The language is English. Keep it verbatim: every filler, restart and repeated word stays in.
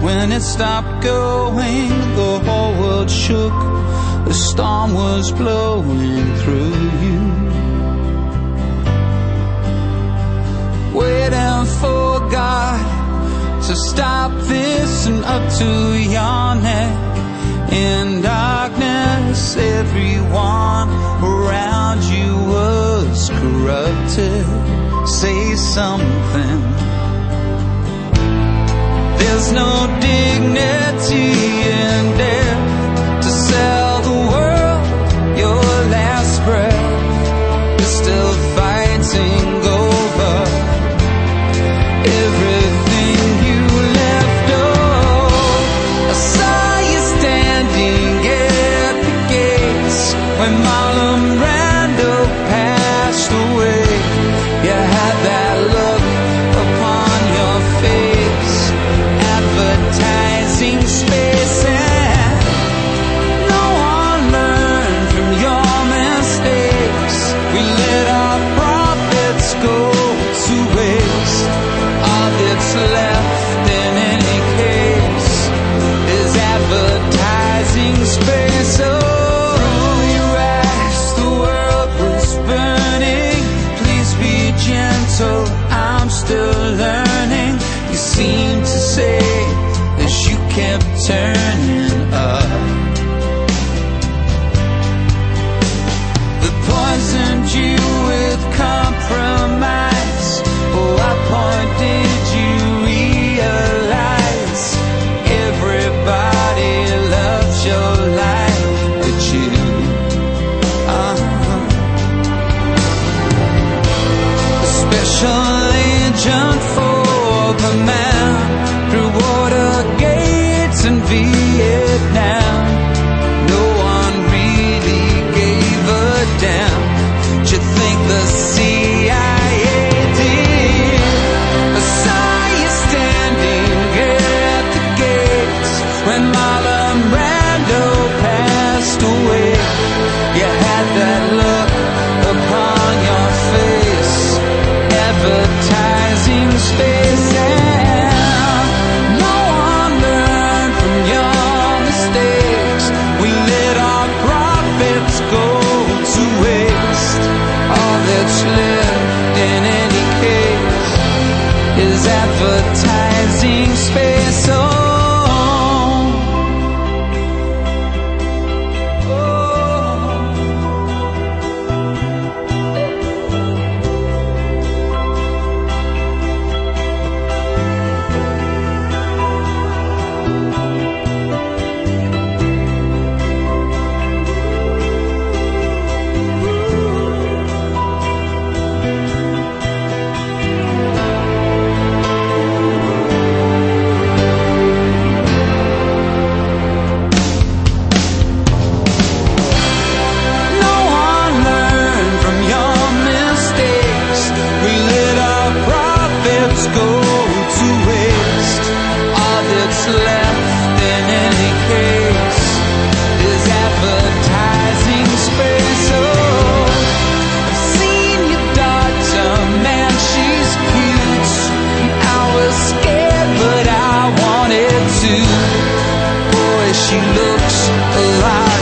When it stopped going, the whole world shook. The storm was blowing through you. Waiting for God to stop this and up to your neck. In darkness, everyone around you was corrupted. Say something. There's no dignity in death to sell the world your last breath. You're still fighting over everything you left. Oh, I saw you standing at the gates when Marlon Brando passed away. You had that look upon your face, advertising space, and no one learned from your mistakes. We let our profits go to waste. All that's left in any case is advertising space. Oh, your eyes, the world was burning. Please be gentle, I'm still learning. You seem to say as you kept turning up. They poisoned you with compromise. Oh, what point did you realize everybody loves your life but you? Uh-huh. A special agent for the man through water gates in Vietnam. No one really gave a damn. Did you think the C I A did? I saw you standing at the gates when Marlon Brando passed away. You had that look upon your face, advertising space, and no one learned from your mistakes. We let our profits go to waste. All that's left in any case is advertising space. Oh, go to waste. All that's left in any case is advertising space. Oh, I've seen your daughter, man, she's cute. I was scared, but I wanted to. Boy, she looks alive.